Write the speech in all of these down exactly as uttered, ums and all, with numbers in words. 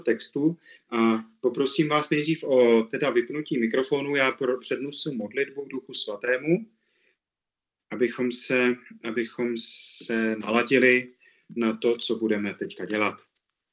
textu a poprosím vás nejdřív o teda vypnutí mikrofonu. Já přednesu modlitbu Duchu Svatému, abychom se, abychom se naladili na to, co budeme teďka dělat.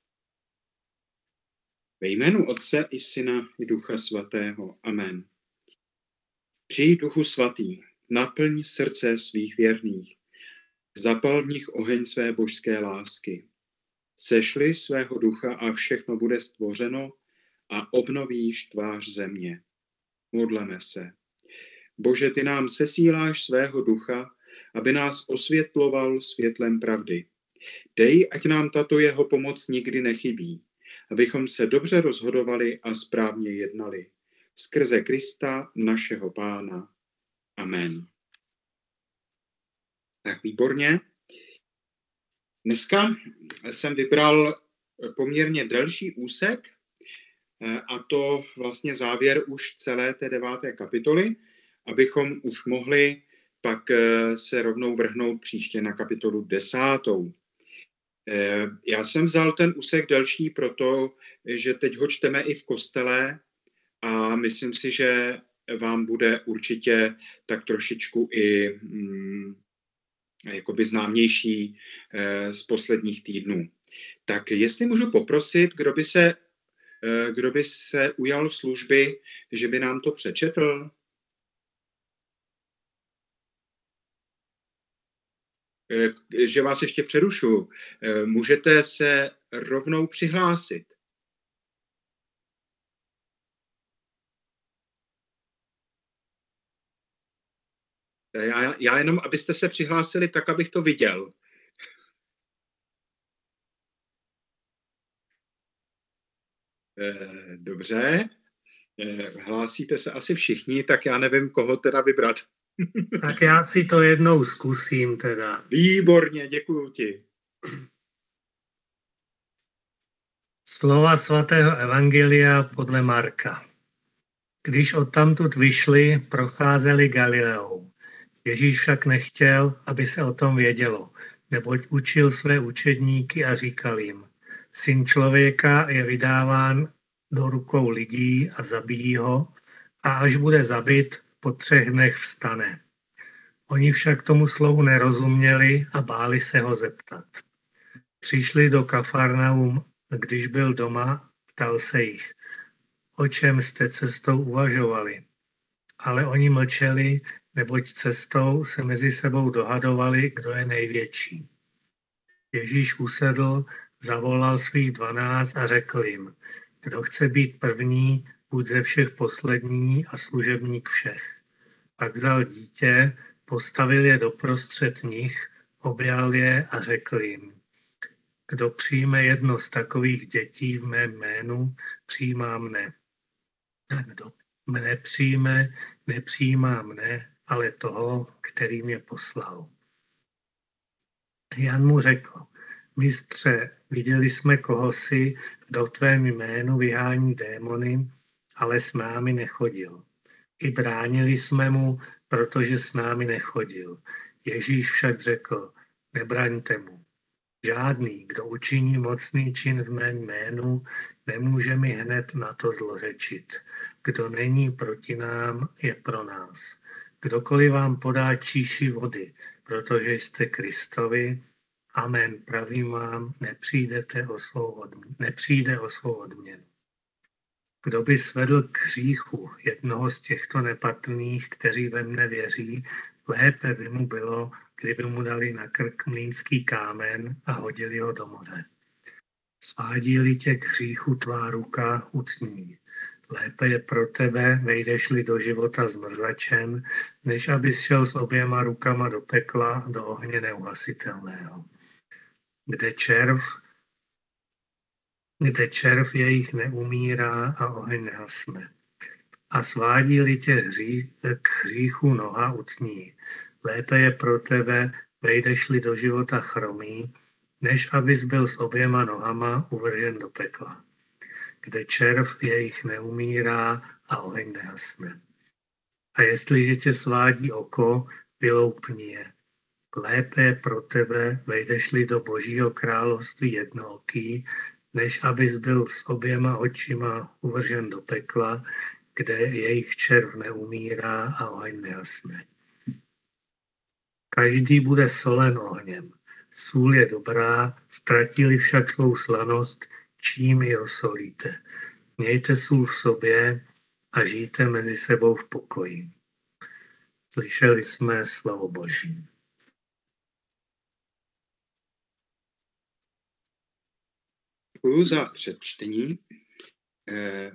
Ve jménu Otce i Syna i Ducha Svatého. Amen. Přijď, Duchu Svatý, naplň srdce svých věrných, zapal v nich oheň své božské lásky. Sešli svého ducha a všechno bude stvořeno a obnovíš tvář země. Modleme se. Bože, ty nám sesíláš svého ducha, aby nás osvětloval světlem pravdy. Dej, ať nám tato jeho pomoc nikdy nechybí, abychom se dobře rozhodovali a správně jednali. Skrze Krista, našeho Pána. Amen. Tak výborně. Dneska jsem vybral poměrně delší úsek, a to vlastně závěr už celé té deváté kapitoly, abychom už mohli pak se rovnou vrhnout příště na kapitolu desátou. Já jsem vzal ten úsek delší proto, že teď ho čteme i v kostele a myslím si, že vám bude určitě tak trošičku i mm, jakoby známější eh, z posledních týdnů. Tak jestli můžu poprosit, kdo by se, eh, kdo by se ujal služby, že by nám to přečetl? Eh, že vás ještě přerušu. Eh, můžete se rovnou přihlásit. Já, já jenom, abyste se přihlásili tak, abych to viděl. Dobře. Hlásíte se asi všichni, tak já nevím, koho teda vybrat. Tak já si to jednou zkusím teda. Výborně, děkuju ti. Slova svatého evangelia podle Marka. Když odtamtud vyšli, procházeli Galileou. Ježíš však nechtěl, aby se o tom vědělo, neboť učil své učedníky a říkal jim, Syn člověka je vydáván do rukou lidí a zabijí ho, a až bude zabit, po třech dnech vstane. Oni však tomu slovu nerozuměli a báli se ho zeptat. Přišli do Kafarnaum, když byl doma, ptal se jich, o čem jste cestou uvažovali. Ale oni mlčeli, neboť cestou se mezi sebou dohadovali, kdo je největší. Ježíš usedl, zavolal svých dvanáct a řekl jim, kdo chce být první, buď ze všech poslední a služebník všech. Pak vzal dítě, postavil je doprostřed nich, objal je a řekl jim, kdo přijme jedno z takových dětí v mém jménu, přijímá mne. A kdo mne přijme, nepřijímá mne, ale toho, který mě poslal. Jan mu řekl, mistře, viděli jsme kohosi, kdo v tvém jménu vyhání démony, ale s námi nechodil. I bránili jsme mu, protože s námi nechodil. Ježíš však řekl, nebraňte mu. Žádný, kdo učiní mocný čin v mém jménu, nemůže mi hned na to zlořečit. Kdo není proti nám, je pro nás. Kdokoliv vám podá číši vody, protože jste Kristovi, amen, pravím vám, nepřijdete o svou odměnu, nepřijde o svou odměnu. Kdo by svedl k hříchu jednoho z těchto nepatrných, kteří ve mne věří, lépe by mu bylo, kdyby mu dali na krk mlýnský kámen a hodili ho do moře. Svádí-li tě k hříchu tvá ruka, utní. Lépe je pro tebe, vejdeš-li do života zmrzačen, než abys šel s oběma rukama do pekla, do ohně neuhasitelného. Kde červ, kde červ jejich neumírá a oheň nehasne. A svádí-li tě hří, k hříchu noha, utní. Lépe je pro tebe, vejdeš-li do života chromý, než abys byl s oběma nohama uvržen do pekla, kde červ jejich neumírá a oheň nehasne. A jestliže tě svádí oko, vyloupni je. Lépe je pro tebe, vejdeš-li do Božího království jednooký, než abys byl s oběma očima uvržen do pekla, kde jejich červ neumírá a oheň nehasne. Každý bude solen ohněm. Sůl je dobrá, ztratili však svou slanost, čím ji osolíte. Mějte sůl v sobě a žijte mezi sebou v pokoji. Slyšeli jsme slovo Boží. Děkuji za předčtení. Eh,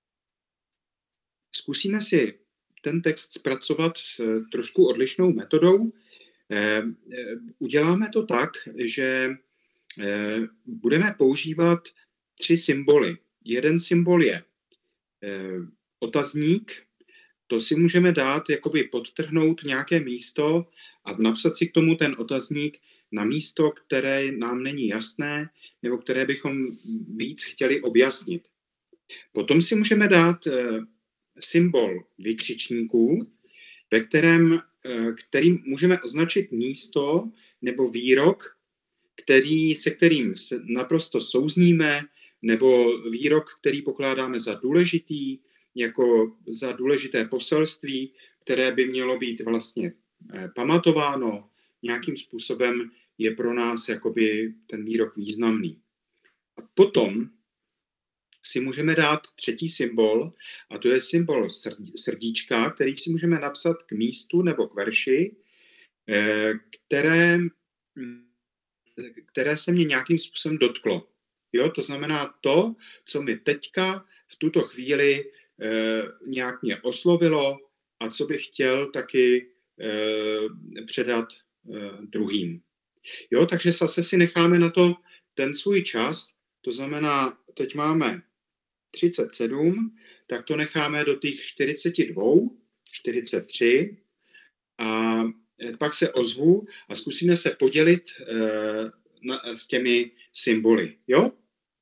zkusíme si ten text zpracovat eh, trošku odlišnou metodou. Eh, uděláme to tak, že eh, budeme používat tři symboly. Jeden symbol je eh, otazník, to si můžeme dát, jakoby podtrhnout nějaké místo a napsat si k tomu ten otazník na místo, které nám není jasné, nebo které bychom víc chtěli objasnit. Potom si můžeme dát eh, symbol vykřičníků, ve kterém, eh, kterým můžeme označit místo nebo výrok, který, se kterým se naprosto souzníme, nebo výrok, který pokládáme za důležitý, jako za důležité poselství, které by mělo být vlastně eh, pamatováno, nějakým způsobem je pro nás jakoby ten výrok významný. A potom si můžeme dát třetí symbol, a to je symbol srdíčka, který si můžeme napsat k místu nebo k verši, eh, které, které se mě nějakým způsobem dotklo. Jo, to znamená to, co mi teďka v tuto chvíli eh, nějak mě oslovilo a co bych chtěl taky eh, předat eh, druhým. Jo, takže zase si necháme na to ten svůj čas, to znamená, teď máme třicet sedm, tak to necháme do těch čtyřicet dva, čtyřicet tři a pak se ozvu a zkusíme se podělit eh, na, s těmi symboly. Jo?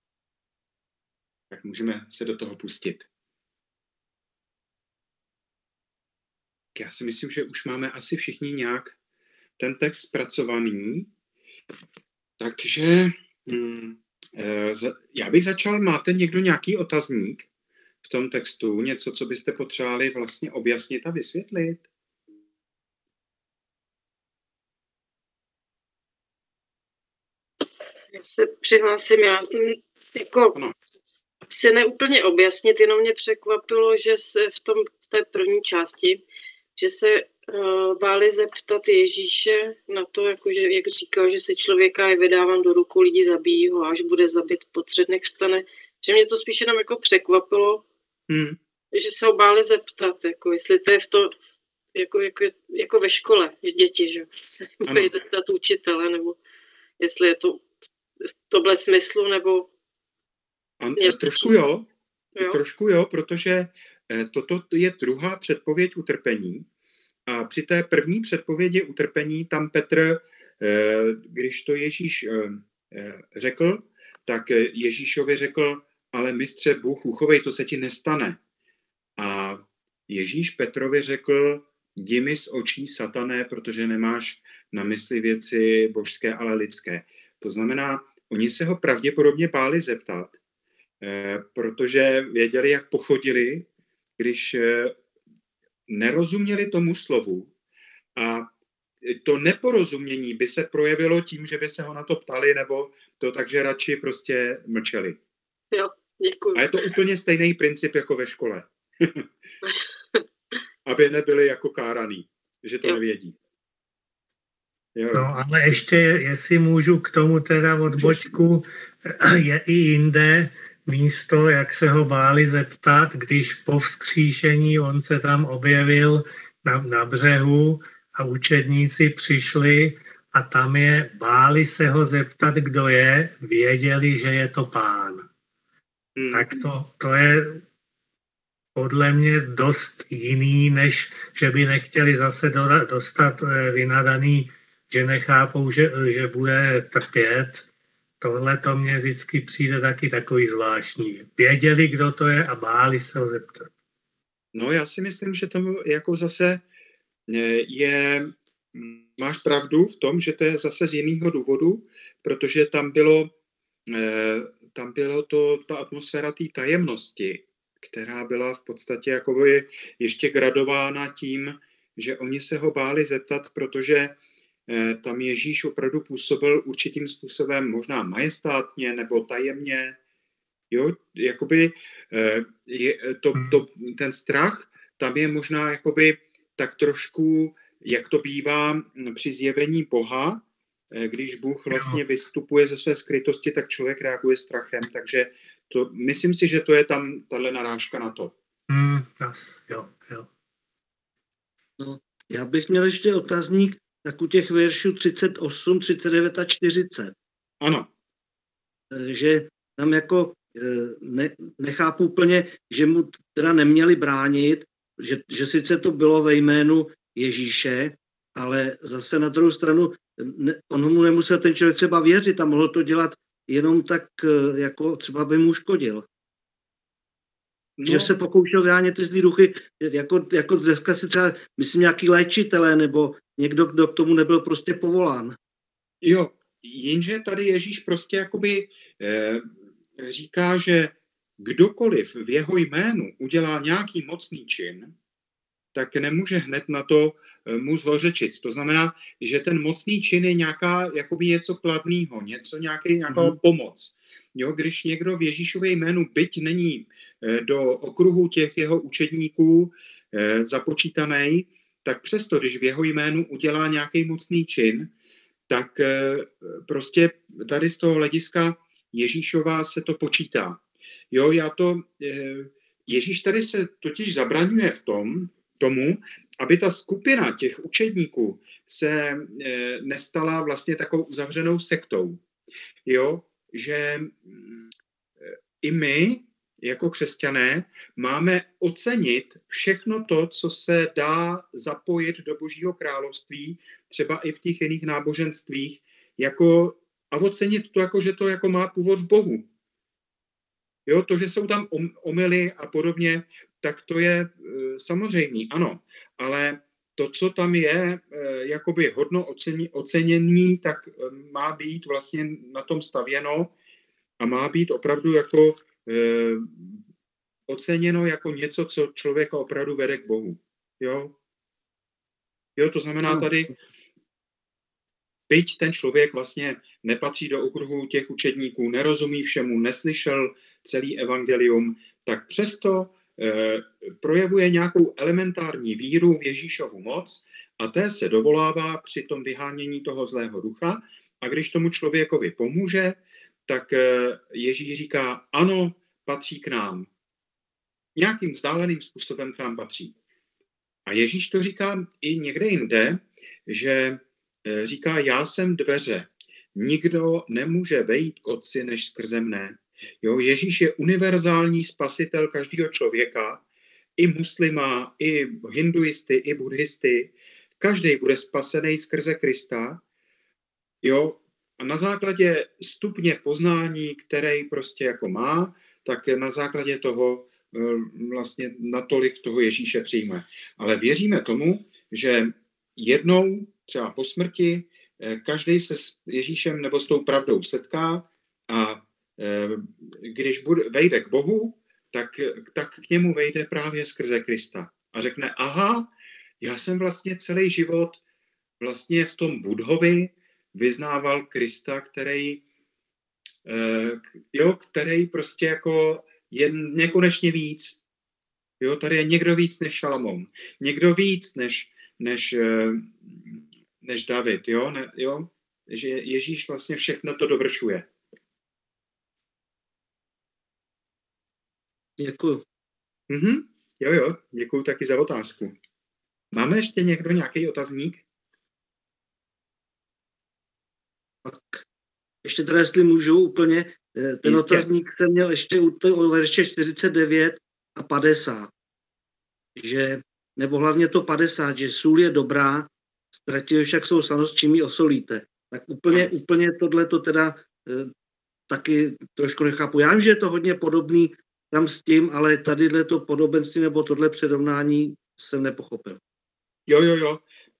Tak můžeme se do toho pustit. Já si myslím, že už máme asi všichni nějak ten text zpracovaný. Takže hm, eh, já bych začal, máte někdo nějaký otazník v tom textu? Něco, co byste potřebovali vlastně objasnit a vysvětlit? Já se přihlásím, já jako ano. Si neúplně objasnit, jenom mě překvapilo, že se v, tom, v té první části, že se uh, báli zeptat Ježíše na to, jako že, jak říkal, že se člověka je vydáván do rukou, lidi zabijí ho, až bude zabit po třech dnech vstane. Že mě to spíš jenom jako překvapilo, hmm. že se ho báli zeptat, jako jestli to je v to, jako, jako, jako ve škole, že děti, že se mají zeptat učitele, nebo jestli je to v tohle smyslu, nebo... An, trošku jo, jo, trošku jo, protože toto je druhá předpověď utrpení. A při té první předpovědi utrpení tam Petr, když to Ježíš řekl, tak Ježíšovi řekl, ale mistře, Bůh uchovej, to se ti nestane. A Ježíš Petrovi řekl, jdi mi z očí, satané, protože nemáš na mysli věci božské, ale lidské. To znamená, oni se ho pravděpodobně báli zeptat, eh, protože věděli, jak pochodili, když eh, nerozuměli tomu slovu a to neporozumění by se projevilo tím, že by se ho na to ptali, nebo to takže radši prostě mlčeli. Jo, děkuji. A je to úplně stejný princip jako ve škole. Aby nebyli jako káraný, že to jo. nevědí. Jo. No ale ještě, jestli můžu k tomu teda odbočku, je i jinde místo, jak se ho báli zeptat, když po vzkříšení on se tam objevil na, na břehu a učedníci přišli a tam je, báli se ho zeptat, kdo je, věděli, že je to Pán. Hmm. Tak to, to je podle mě dost jiný, než že by nechtěli zase dostat vynadaný, že nechápou, že, že bude trpět. Tohle to mně vždycky přijde taky takový zvláštní. Věděli, kdo to je a báli se ho zeptat. No já si myslím, že to jako zase je, máš pravdu v tom, že to je zase z jiného důvodu, protože tam bylo, tam bylo to, ta atmosféra té tajemnosti, která byla v podstatě jakoby ještě gradována tím, že oni se ho báli zeptat, protože tam Ježíš opravdu působil určitým způsobem možná majestátně nebo tajemně. Jo, jakoby je, to, to, ten strach tam je možná jakoby tak trošku, jak to bývá při zjevení Boha, když Bůh vlastně vystupuje ze své skrytosti, tak člověk reaguje strachem, takže to, myslím si, že to je tam tahle narážka na to. Mm, yes, jo, jo. No, já bych měl ještě otazník tak u těch veršů třicet osm, třicet devět a čtyřicet. Ano. Že tam jako ne, nechápu úplně, že mu teda neměli bránit, že, že sice to bylo ve jménu Ježíše, ale zase na druhou stranu ne, on mu nemusel ten člověk třeba věřit a mohl to dělat jenom tak, jako třeba by mu škodil. No. Že se pokoušel vyhánět ty zlý duchy, jako, jako dneska si třeba, myslím, nějaký léčitelé nebo někdo, kdo k tomu nebyl prostě povolán. Jo, jenže tady Ježíš prostě jakoby eh, říká, že kdokoliv v jeho jménu udělá nějaký mocný čin, tak nemůže hned na to mu zlořečit. To znamená, že ten mocný čin je nějaká, jakoby něco kladného, něco, nějaký, nějaká mm. pomoc. Jo, když někdo v Ježíšově jménu, byť není do okruhu těch jeho učedníků eh, započítaný, tak přesto, když v jeho jménu udělá nějaký mocný čin, tak eh, prostě tady z toho hlediska Ježíšova se to počítá. Jo, já to, eh, Ježíš tady se totiž zabraňuje v tom, tomu, aby ta skupina těch učedníků se eh, nestala vlastně takovou uzavřenou sektou. Jo, že eh, i my, jako křesťané, máme ocenit všechno to, co se dá zapojit do Božího království, třeba i v těch jiných náboženstvích, jako, a ocenit to, jako, že to jako má původ v Bohu. Jo, to, že jsou tam omyly a podobně, tak to je e, samozřejmé, ano. Ale to, co tam je e, jakoby hodno ocení, ocenění, tak e, má být vlastně na tom stavěno a má být opravdu jako e, oceněno jako něco, co člověka opravdu vede k Bohu. Jo, jo to znamená tady, byť ten člověk vlastně nepatří do okruhu těch učedníků, nerozumí všemu, neslyšel celý evangelium, tak přesto eh, projevuje nějakou elementární víru v Ježíšovu moc a té se dovolává při tom vyhánění toho zlého ducha a když tomu člověkovi pomůže, tak eh, Ježíš říká, ano, patří k nám. Nějakým vzdáleným způsobem k nám patří. A Ježíš to říká i někde jinde, že říká, já jsem dveře. Nikdo nemůže vejít k Otci než skrze mne. Jo, Ježíš je univerzální spasitel každého člověka, i muslima, i hinduisty, i buddhisty. Každý bude spasený skrze Krista. Jo, a na základě stupně poznání, který prostě jako má, tak na základě toho vlastně natolik toho Ježíše přijme. Ale věříme tomu, že jednou třeba po smrti, každý se s Ježíšem nebo s tou pravdou setká a když bude, vejde k Bohu, tak, tak k němu vejde právě skrze Krista. A řekne, aha, já jsem vlastně celý život vlastně v tom Budhovi vyznával Krista, který, jo, který prostě jako je nekonečně víc. Jo, tady je někdo víc než Šalamoun. Někdo víc než, než než David, jo? Ne, jo? Že Ježíš vlastně všechno to dovršuje. Děkuju. Mhm. Jo, jo, děkuju taky za otázku. Máme ještě někdo nějaký otazník? Tak. Ještě teda, jestli můžu úplně, ten Jistě. Otazník jsem měl ještě u toho verše čtyřicet devět a padesát. Že, nebo hlavně to padesát, že sůl je dobrá, ztratil však svou slanost, čím ji osolíte. Tak úplně, úplně tohle to teda e, taky trošku nechápu. Já vím, že je to hodně podobný tam s tím, ale tadyhle to podobenství nebo tohle předovnání jsem nepochopil. Jo, jo, jo.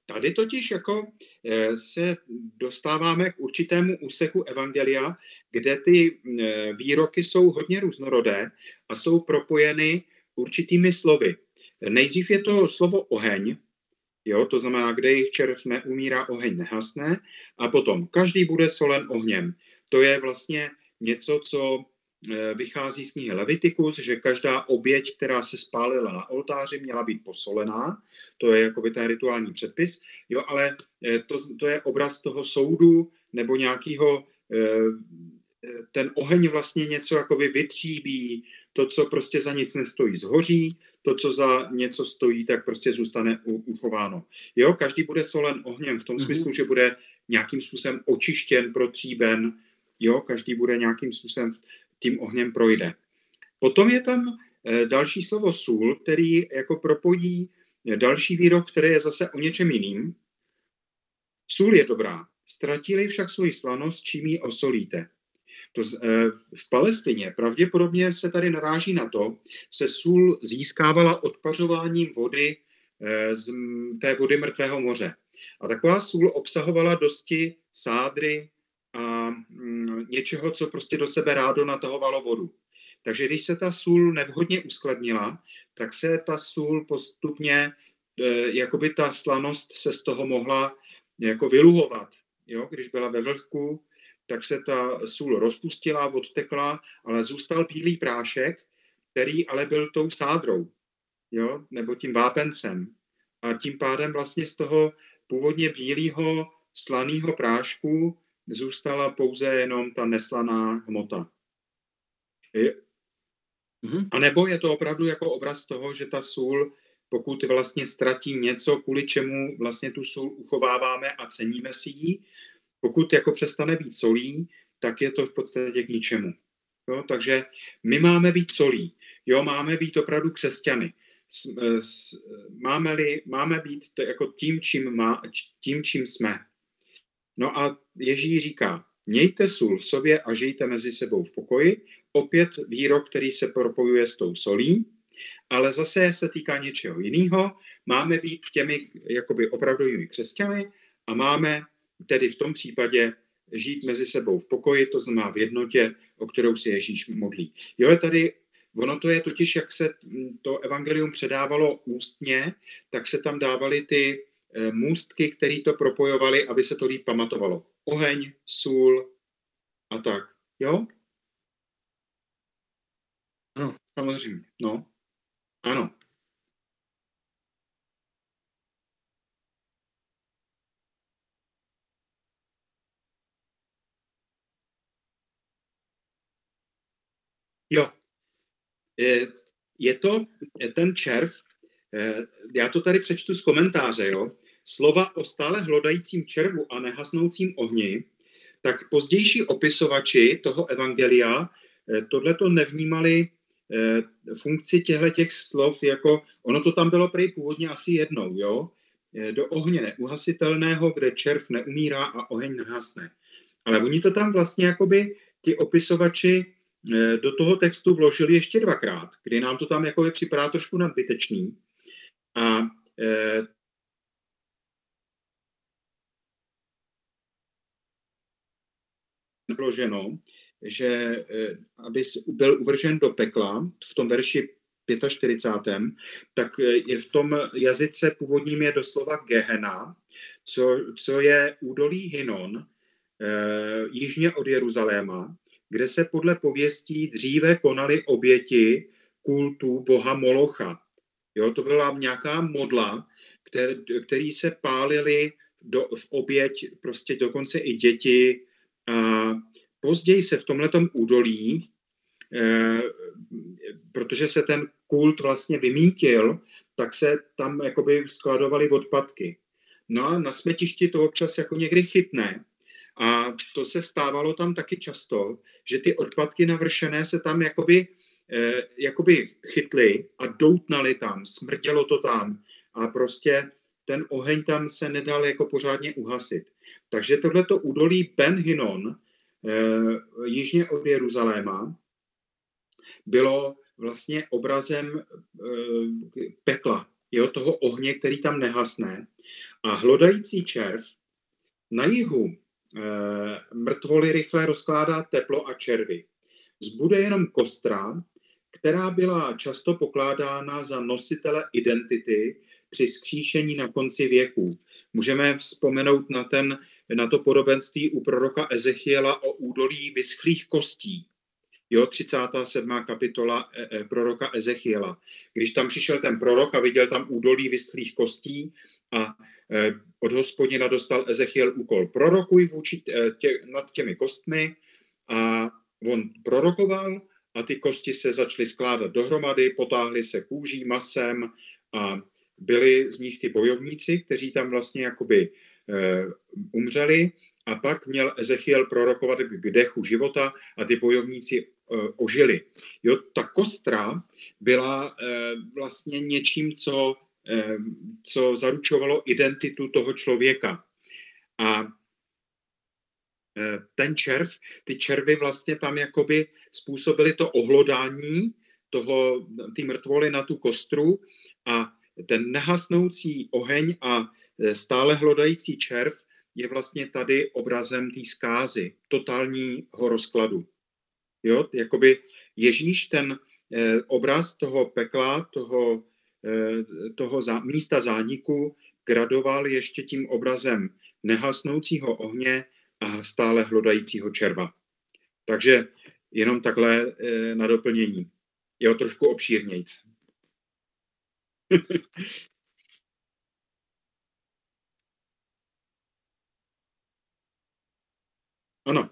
tady totiž jako se dostáváme k určitému úseku evangelia, kde ty výroky jsou hodně různorodé a jsou propojeny určitými slovy. Nejdřív je to slovo oheň, jo, to znamená, kde jejich červ neumírá, oheň nehasne, a potom každý bude solen ohněm. To je vlastně něco, co vychází z knihy Levitikus, že každá oběť, která se spálila na oltáři, měla být posolená. To je jakoby ten rituální předpis. Jo, ale to, to je obraz toho soudu nebo nějakého, ten oheň vlastně něco jakoby vytříbí, to, co prostě za nic nestojí, zhoří, to, co za něco stojí, tak prostě zůstane uchováno. Jo, každý bude solen ohněm v tom mm-hmm. smyslu, že bude nějakým způsobem očištěn, protříben, jo, každý bude nějakým způsobem tím ohněm projde. Potom je tam další slovo sůl, který jako propojí další výrok, který je zase o něčem jiným. Sůl je dobrá, ztratili však svoji slanost, čím ji osolíte. To, v Palestině pravděpodobně se tady naráží na to, se sůl získávala odpařováním vody z té vody mrtvého moře. A taková sůl obsahovala dosti sádry a něčeho, co prostě do sebe rádo natahovalo vodu. Takže když se ta sůl nevhodně uskladnila, tak se ta sůl postupně, jakoby ta slanost se z toho mohla jako vyluhovat. Jo? Když byla ve vlhku, tak se ta sůl rozpustila, odtekla, ale zůstal bílý prášek, který ale byl tou sádrou, jo? Nebo tím vápencem. A tím pádem vlastně z toho původně bílého slaného prášku zůstala pouze jenom ta neslaná hmota. Mm-hmm. A nebo je to opravdu jako obraz toho, že ta sůl, pokud vlastně ztratí něco, kvůli čemu vlastně tu sůl uchováváme a ceníme si ji, pokud jako přestane být solí, tak je to v podstatě k ničemu. Jo? Takže my máme být solí. Jo, máme být opravdu křesťany. S, s, máme-li, máme být to jako tím, čím, má, tím, čím jsme. No a Ježíš říká, mějte sůl v sobě a žijte mezi sebou v pokoji. Opět výrok, který se propojuje s tou solí, ale zase se týká něčeho jiného. Máme být těmi jakoby opravdovými křesťany a máme tedy v tom případě žít mezi sebou v pokoji, to znamená v jednotě, o kterou se Ježíš modlí. Jo, je tady, ono to je totiž, jak se to evangelium předávalo ústně, tak se tam dávaly ty můstky, které to propojovaly, aby se to líp pamatovalo. Oheň, sůl a tak. Jo? Ano, samozřejmě. No. Ano. Jo. Je to ten červ, já to tady přečtu z komentáře, jo. Slova o stále hlodajícím červu a nehasnoucím ohni, tak pozdější opisovači toho evangelia tohleto nevnímali funkci těchto slov, jako ono to tam bylo prej původně asi jednou, jo. Do ohně neuhasitelného, kde červ neumírá a oheň nehasne. Ale oni to tam vlastně jakoby ti opisovači do toho textu vložili ještě dvakrát, kdy nám to tam jakoby připadá trošku nadbytečný. A e, vloženo, že e, aby byl uvržen do pekla v tom verši čtyřicátém pátém, tak je v tom jazyce původním je doslova Gehena, co, co je údolí Hinnon, e, jižně od Jeruzaléma, kde se podle pověstí dříve konaly oběti kultu boha Molocha. Jo, to byla nějaká modla, který, který se pálily do, v oběť prostě dokonce i děti. A později se v tomhletom údolí, eh, protože se ten kult vlastně vymítil, tak se tam jakoby skladovaly odpadky. No a na smetišti to občas jako někdy chytne. A to se stávalo tam taky často, že ty odpadky navršené se tam jakoby, eh, jakoby chytly a doutnaly tam, smrdělo to tam a prostě ten oheň tam se nedal jako pořádně uhasit. Takže tohleto údolí Ben Hinnon, eh, jižně od Jeruzaléma, bylo vlastně obrazem eh, pekla, jo, toho ohně, který tam nehasne. A hlodající červ na jihu e, mrtvoly rychle rozkládá teplo a červy. Zbude jenom kostra, která byla často pokládána za nositele identity při vzkříšení na konci věků. Můžeme vzpomenout na, ten, na to podobenství u proroka Ezechiela o údolí vyschlých kostí. Jo, třicátá sedmá kapitola e, e, proroka Ezechiela. Když tam přišel ten prorok a viděl tam údolí vyschlých kostí a e, od Hospodina dostal Ezechiel úkol prorokuj vůči tě, nad těmi kostmi a on prorokoval a ty kosti se začaly skládat dohromady, potáhly se kůží, masem a byli z nich ty bojovníci, kteří tam vlastně jakoby e, umřeli a pak měl Ezechiel prorokovat k dechu života a ty bojovníci e, ožili. Jo, ta kostra byla e, vlastně něčím, co, e, co zaručovalo identitu toho člověka. A ten červ, ty červy vlastně tam jakoby způsobily to ohlodání toho, ty mrtvoly na tu kostru a ten nehasnoucí oheň a stále hlodající červ je vlastně tady obrazem té zkázy, totálního rozkladu. Jo, jakoby Ježíš ten eh, obraz toho pekla, toho, eh, toho zá, místa zániku gradoval ještě tím obrazem nehasnoucího ohně a stále hlodajícího červa. Takže jenom takhle e, na doplnění. Jo, trošku obšírnějc. Ano.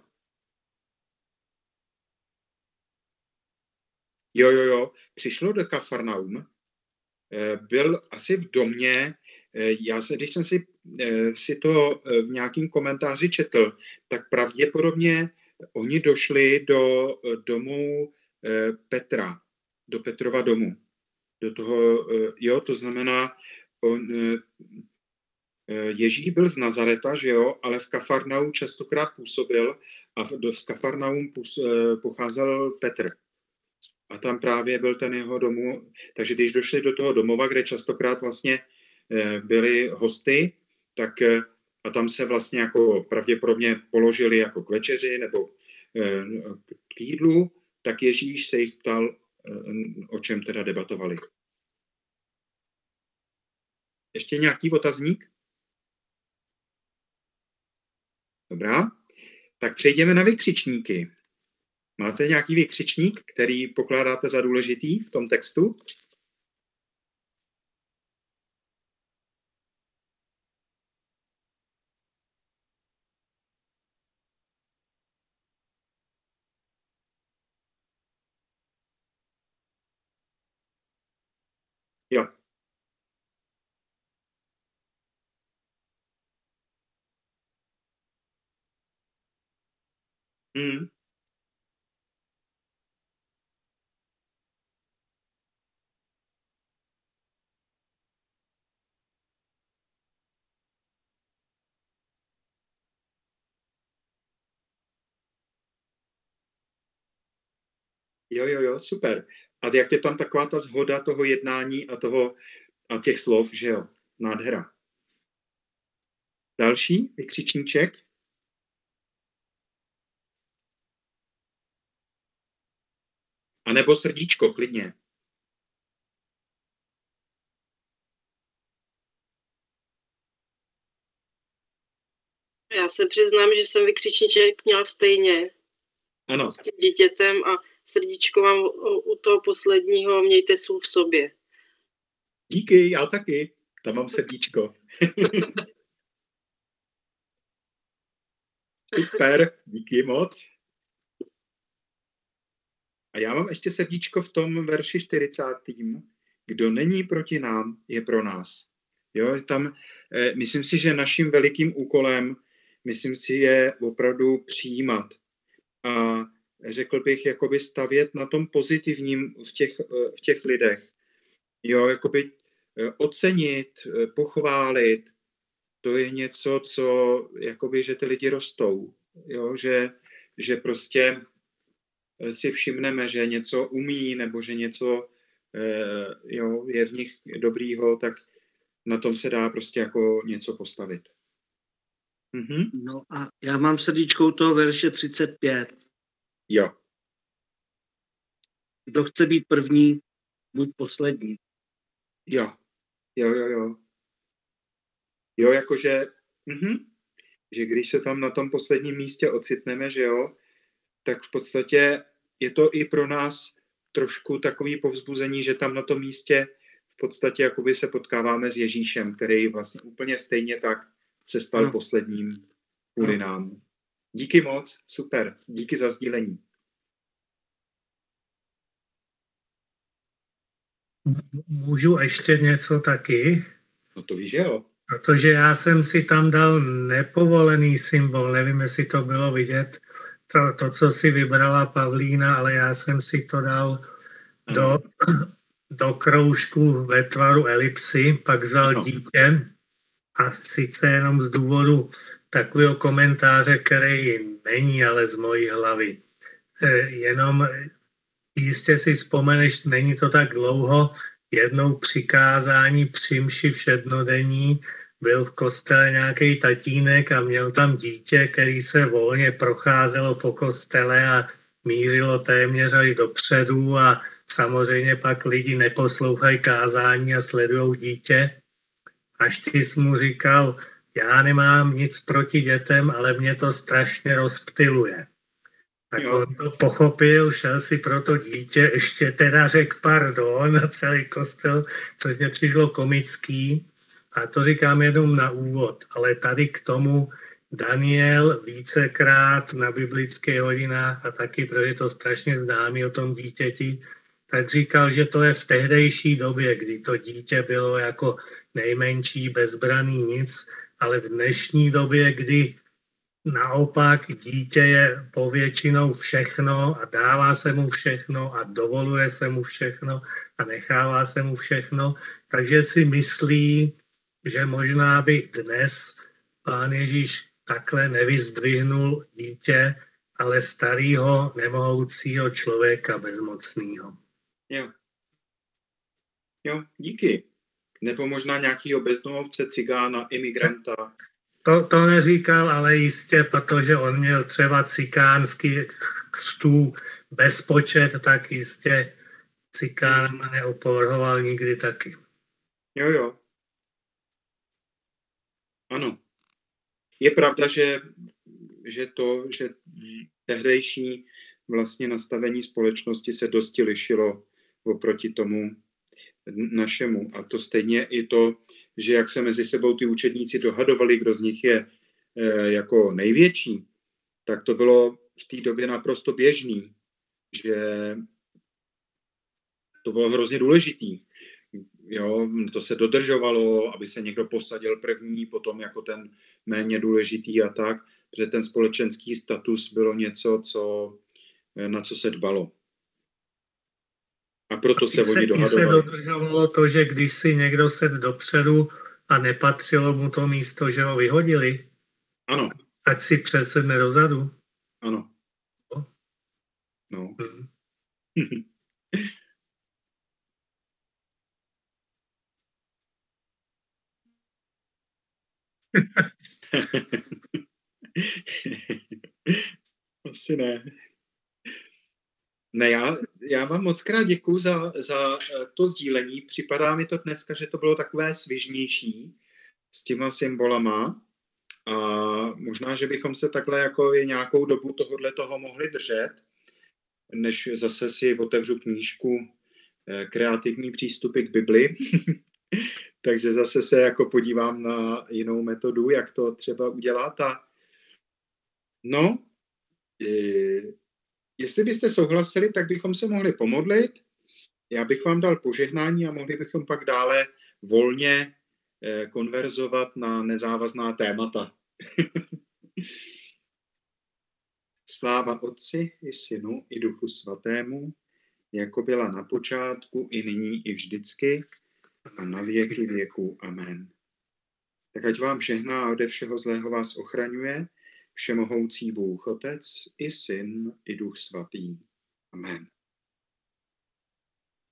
Jo, jo, jo. Přišlo do Kafarnaum. E, byl asi v domě. E, já se, když jsem si, e, si to v nějakém komentáři četl, tak pravděpodobně oni došli do domu e, Petra, do Petrova domu. Do toho, e, jo, to znamená, on, e, Ježíš byl z Nazareta, že jo, ale v Kafarnaum častokrát působil a v, do, z Kafarnaum půs, e, pocházel Petr. A tam právě byl ten jeho domů, takže když došli do toho domova, kde častokrát vlastně e, byli hosty, tak e, a tam se vlastně jako pravděpodobně položili jako k večeři nebo e, k jídlu, tak Ježíš se jich ptal, e, o čem teda debatovali. Ještě nějaký otazník? Dobrá, tak přejdeme na vykřičníky. Máte nějaký vykřičník, který pokládáte za důležitý v tom textu? Jo. Hmm. Jo, jo, jo, super. A jak je tam taková ta shoda toho jednání a, toho, a těch slov, že jo? Nádhera. Další vykřičníček. A nebo srdíčko, klidně. Já se přiznám, že jsem vykřičníček měla stejně. Ano. S tím dítětem a srdíčko mám u toho posledního, mějte sůl v sobě. Díky, já taky. Tam mám srdíčko. Super, díky moc. A já mám ještě srdíčko v tom verši čtyřicátém. Kdo není proti nám, je pro nás. Jo, tam, eh, myslím si, že naším velikým úkolem, myslím si, je opravdu přijímat. A řekl bych, jakoby stavět na tom pozitivním v těch, v těch lidech. Jo, jakoby ocenit, pochválit, to je něco, co, jakoby, že ty lidi rostou. Jo, že, že prostě si všimneme, že něco umí, nebo že něco jo, je v nich dobrýho, tak na tom se dá prostě jako něco postavit. Mhm. No a já mám srdíčkou toho verše třicet pět. Jo. Kdo chce být první, buď poslední. Jo. Jo, jo, jo. Jo, jakože, mhm. že když se tam na tom posledním místě ocitneme, že jo, tak v podstatě je to i pro nás trošku takový povzbuzení, že tam na tom místě v podstatě jakoby se potkáváme s Ježíšem, který vlastně úplně stejně tak se stal no. posledním kvůli no. nám. Díky moc, super, díky za sdílení. Můžu ještě něco taky? No to víš, jo. Protože já jsem si tam dal nepovolený symbol, nevím, jestli to bylo vidět, to, to co si vybrala Pavlína, ale já jsem si to dal do, do kroužku ve tvaru elipsy, pak vzal no. dítě a sice jenom z důvodu takového komentáře, který není ale z mojí hlavy. E, jenom jistě si vzpomeneš, není to tak dlouho, jednou přikázání při mši všednodenní byl v kostele nějaký tatínek a měl tam dítě, který se volně procházelo po kostele a mířilo téměř až dopředu a samozřejmě pak lidi neposlouchají kázání a sledujou dítě. Až ty jsi mu říkal, já nemám nic proti dětem, ale mě to strašně rozptyluje. Tak jo. On to pochopil, šel si pro to dítě, ještě teda řekl pardon na celý kostel, což mě přišlo komický. A to říkám jenom na úvod. Ale tady k tomu Daniel vícekrát na biblických hodinách a taky, protože je to strašně známý o tom dítěti, tak říkal, že to je v tehdejší době, kdy to dítě bylo jako nejmenší, bezbraný nic, ale v dnešní době, kdy naopak dítě je povětšinou všechno a dává se mu všechno a dovoluje se mu všechno a nechává se mu všechno. Takže si myslí, že možná by dnes Pán Ježíš takhle nevyzdvihnul dítě, ale starého, nemohoucího člověka bezmocného. Jo. Jo, díky. Nebo možná nějakýho bezdomovce, cigána, imigranta. To, to neříkal, ale jistě, protože on měl třeba cikánský křtů bezpočet, tak jistě cikánama neopovrhoval nikdy taky. Jo, jo. Ano. Je pravda, že, že to, že tehdejší vlastně nastavení společnosti se dosti lišilo oproti tomu našemu. A to stejně i to, že jak se mezi sebou ty učedníci dohadovali, kdo z nich je e, jako největší, tak to bylo v té době naprosto běžný, že to bylo hrozně důležitý. Jo, to se dodržovalo, aby se někdo posadil první, potom jako ten méně důležitý a tak, protože ten společenský status bylo něco, co, na co se dbalo. A proto a se, se oni dohadovali. Se dodržovalo to, že když si někdo sedl dopředu a nepatřilo mu to místo, že ho vyhodili, ano. tak si přesedne dozadu. Ano. No. Hmm. Asi ne. Ne, já, já vám moc krát děkuju za, za to sdílení. Připadá mi to dneska, že to bylo takové svižnější s těma symbolama a možná, že bychom se takhle jako je nějakou dobu tohodle toho mohli držet, než zase si otevřu knížku Kreativní přístupy k Bibli. Takže zase se jako podívám na jinou metodu, jak to třeba udělat. A no, jestli byste souhlasili, tak bychom se mohli pomodlit. Já bych vám dal požehnání a mohli bychom pak dále volně konverzovat na nezávazná témata. Sláva Otci i Synu i Duchu Svatému, jako byla na počátku, i nyní, i vždycky, a na věky věků. Amen. Tak ať vám žehná a ode všeho zlého vás ochraňuje všemohoucí Bůh Otec, i Syn, i Duch Svatý. Amen.